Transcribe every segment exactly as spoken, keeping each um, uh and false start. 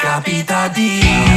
capita di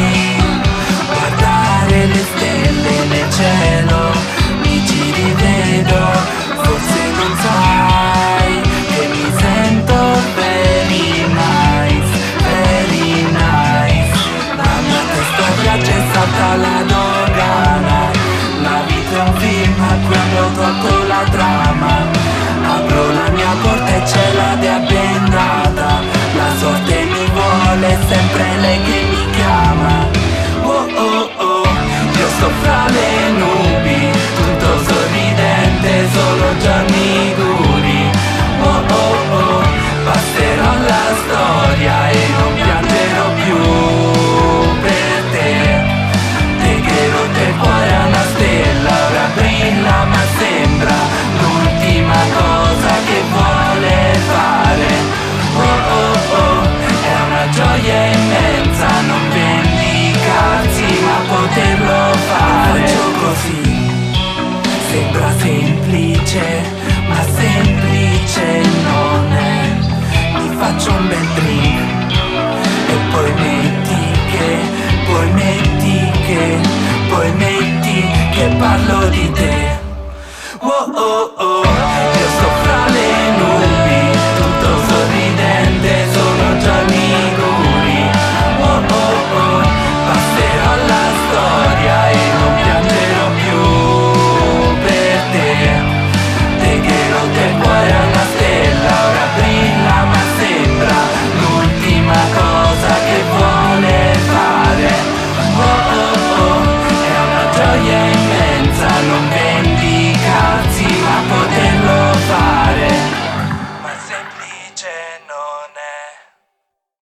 guardare le stelle nel cielo, mi ci rivedo, forse non sai che mi sento very nice, very nice. La mia testa viaggia e salta la dogana, la vita è un film quando tocco la trama. Apro la mia porta e c'è la dea bendata, la sorte mi vuole, sempre lei che mi chiama. Oh oh oh, io sto fra le nubi, tutto sorridente, solo giorni duri. Oh oh oh, passerò la storia e non piangerò più per te. Te che rotte il cuore a una stella, ora brilla ma sembra l'ultima cosa che vuole fare. Oh oh oh, è una gioia immensa non vendicarsi ma poterlo fare. Faccio così, sembra semplice ma semplice non è. Mi faccio un bel drink e poi metti che, poi metti che, poi metti che parlo di te. Oh oh oh, io sto fra le nubi, tutto sorridente, sono giorni duri. Oh oh oh, passerò la storia e non piangerò più per te. Te che rotte il cuore a una stella, ora brilla ma sembra l'ultima cosa che vuole fare. Oh oh oh, è una gioia